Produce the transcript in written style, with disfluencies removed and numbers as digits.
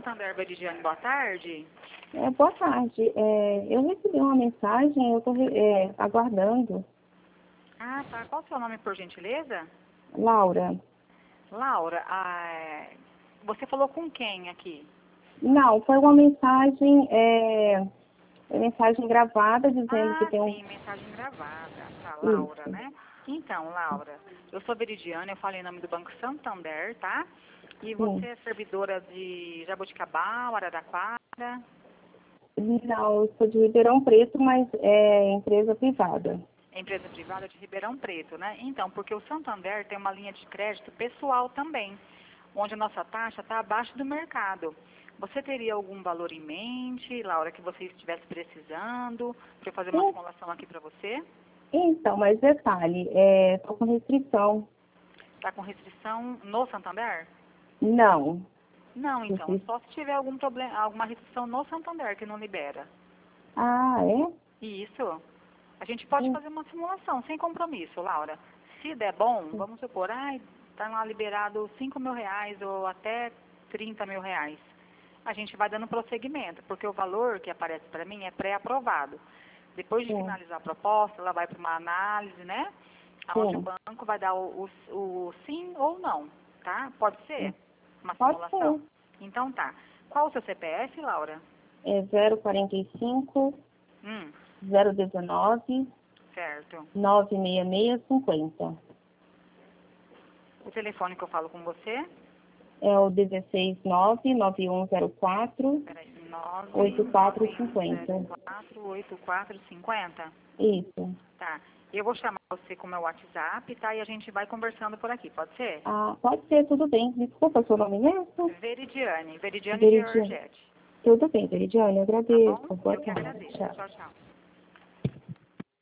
Santander, Veridiane, boa tarde. Boa tarde. Eu recebi uma mensagem, eu estou aguardando. Ah, tá. Qual o seu nome, por gentileza? Laura. Laura, você falou com quem aqui? Não, foi uma mensagem, mensagem gravada dizendo que tem um... sim, mensagem gravada. Tá, Laura, Isso. né? Então, Laura, eu sou Veridiane, eu falei em nome do Banco Santander, tá? E você é servidora de Jaboticabal, Araraquara? Não, eu sou de Ribeirão Preto, mas é empresa privada. Empresa privada de Ribeirão Preto, né? Então, porque o Santander tem uma linha de crédito pessoal também, onde a nossa taxa está abaixo do mercado. Você teria algum valor em mente, Laura, que você estivesse precisando, para eu fazer uma simulação aqui para você? Então, mas detalhe, estou com restrição. Está com restrição no Santander? Não. Não, então, só se tiver algum problema, alguma restrição no Santander que não libera. Ah, é? Isso. A gente pode fazer uma simulação, sem compromisso, Laura. Se der bom, vamos supor, está lá liberado R$ 5.000 ou até R$ 30.000. A gente vai dando prosseguimento, porque o valor que aparece para mim é pré-aprovado. Depois de finalizar a proposta, ela vai para uma análise, né? Onde o banco vai dar o sim ou não, tá? Pode ser? Uma simulação? Ser. Então tá. Qual o seu CPF, Laura? É 045 019 Certo. 96650. O telefone que eu falo com você? É o 1699104 Peraí, 8450. 991048450? Isso. Tá. Eu vou chamar você com o meu WhatsApp, tá? E a gente vai conversando por aqui, pode ser? Ah, pode ser, tudo bem. Desculpa, seu nome mesmo? Veridiane Veridiane. Georgette. Tudo bem, Veridiane, eu Tá agradeço. bom? Boa Eu que tarde. agradeço. Tchau. Tchau, tchau.